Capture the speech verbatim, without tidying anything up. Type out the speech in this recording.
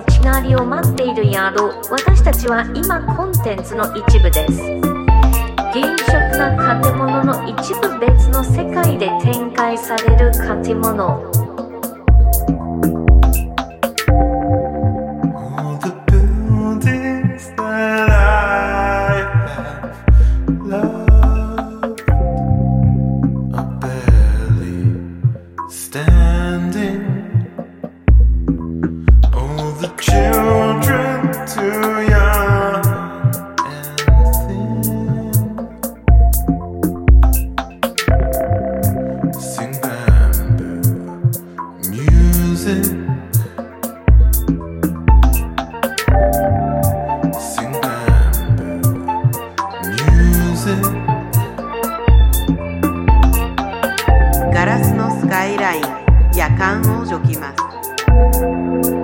ちなりを待っているやろう。私たちは今コンテンツの一部です。現職な建物の一部別の世界で展開される建物。 ガラスのスカイライン、夜間を除きます。